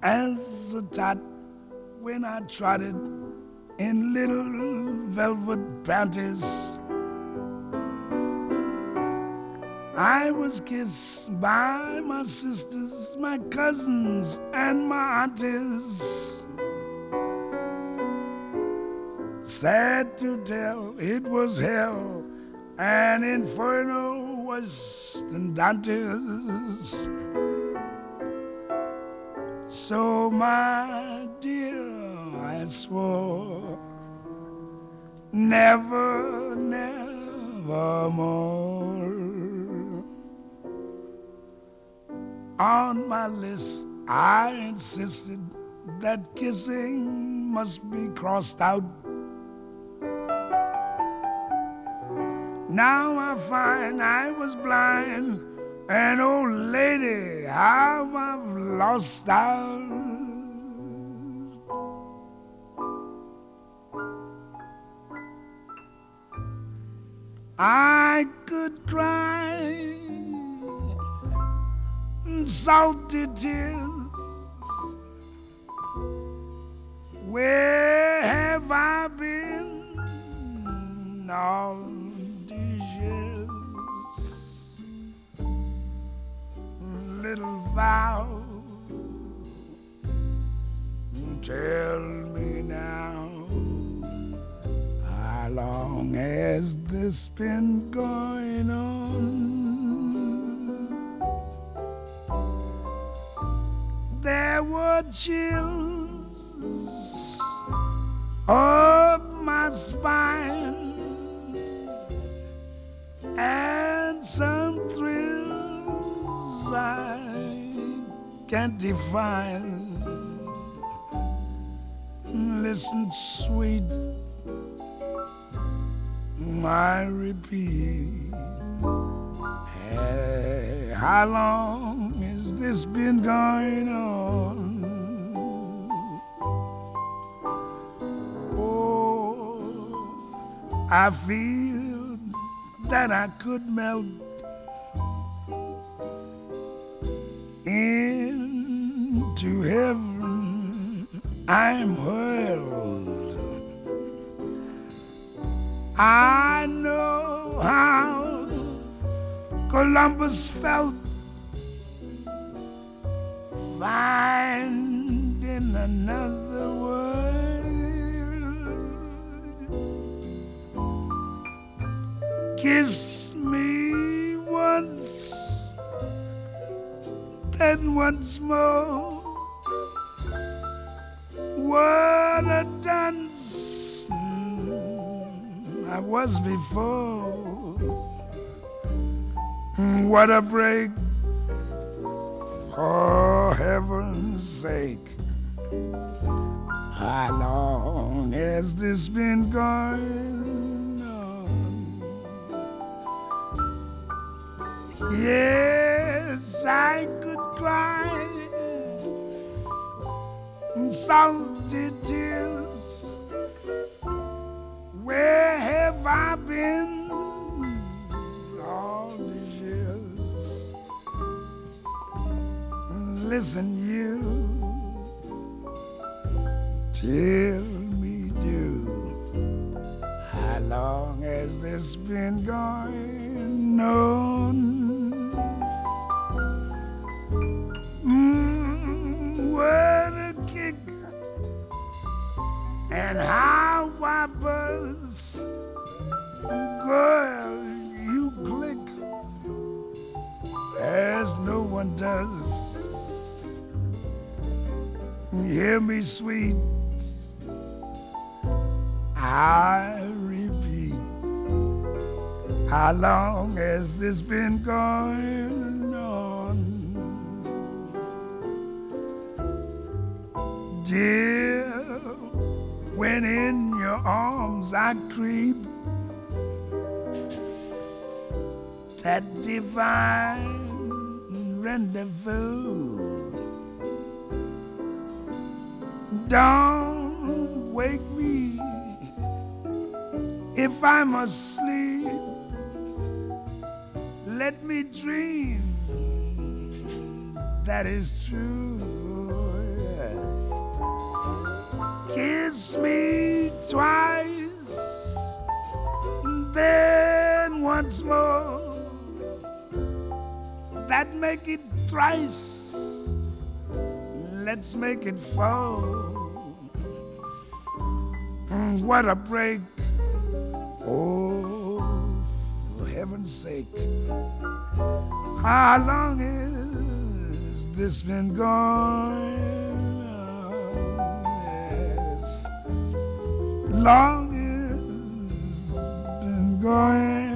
as a tot when I trotted in little velvet panties. I was kissed by my sisters, my cousins, and my aunties. Sad to tell, it was hell, and inferno worse than Dante's. So, my dear, I swore, never, never more. On my list, I insisted that kissing must be crossed out. Now I find I was blind, and oh lady, how I've lost out. I could cry salty tears. Where have I been all these years? Little vow, tell me now, how long has this been going on? There were chills up my spine and some thrills I can't define. Listen, sweet, I repeat, hey, how long has this been going on? Oh, I feel that I could melt into heaven. I'm hurled. I know how Columbus felt finding another world. Kiss me once, then once more. What a dunce I was before. What a break, for heaven's sake. How long has this been going on? Yes, I could cry salty tears. Where have I been all these years? Listen, you, tell me, do, how long has this been going on? What a kick, and how I buzz. Girl, you click as no one does. Hear me, sweet, I repeat, how long has this been going on? Dear, when in your arms I creep, that divine rendezvous. Don't wake me if I'm asleep. Let me dream that is true. Kiss me twice, then once more. That make it thrice. Let's make it four. What a break. Oh, for heaven's sake. How long has this been going? Yes. Long has been going.